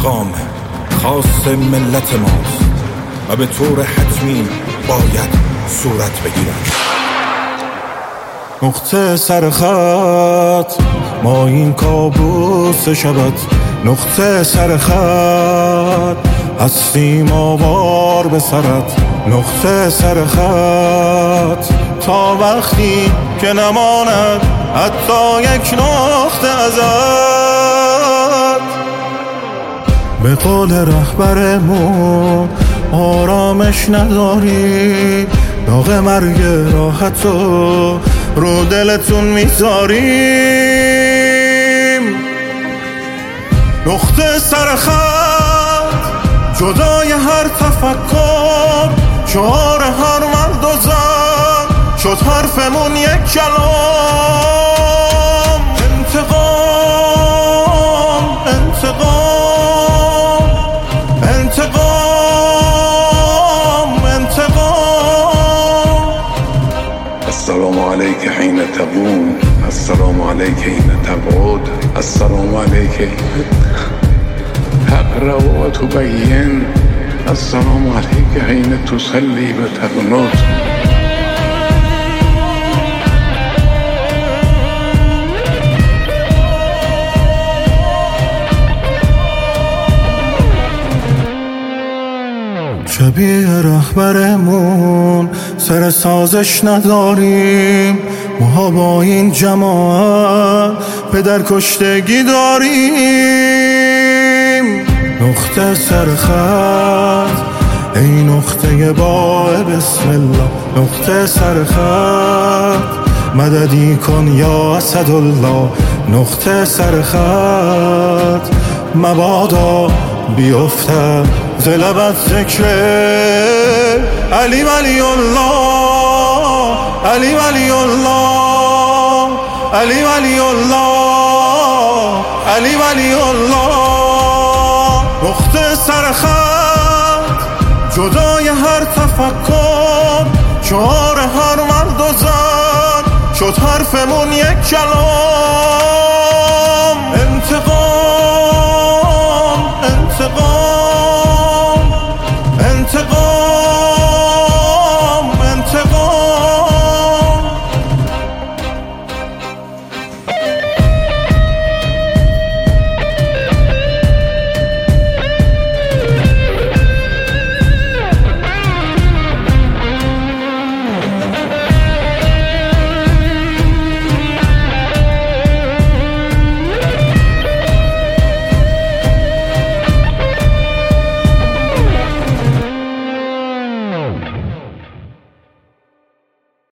انتقام خاص ملت ماست و به طور حتمی باید صورت بگیرد. نقطه سرخط ما این کابوس شبت، نقطه سرخط هستیم آوار به سرت، نقطه سرخط تا وقتی که نماند حتی یک نقطه ازت. به قول رهبرمون آرامش نداری، داغ مرگ راحتو رو دلتون میذاریم. نقطه سرخط جدای هر تفکر، شعار هر مرد و زن شد حرفمون یک کلام. انتقام انتقام انتقام انتقام. السلام عليك حين تقوم، السلام عليك حين تقعد، السلام عليك تقرأ وتبين، السلام عليك حين تصلي وتقنط. شبیه رهبرمون سر سازش نداریم، ما با این جماعت پدر کشتگی داریم. نقطه سرخط ای نقطه با بسم الله، نقطه سرخط مددی کن یا اسدالله، نقطه سرخط مبادا بیفتد ز لبت ذکر علی ولی الله، علی ولی الله، علی ولی الله، علی ولی الله. نقطه سرخط جدای هر تفکر، شعار هر مرد و زن شد حرفمون یک کلام.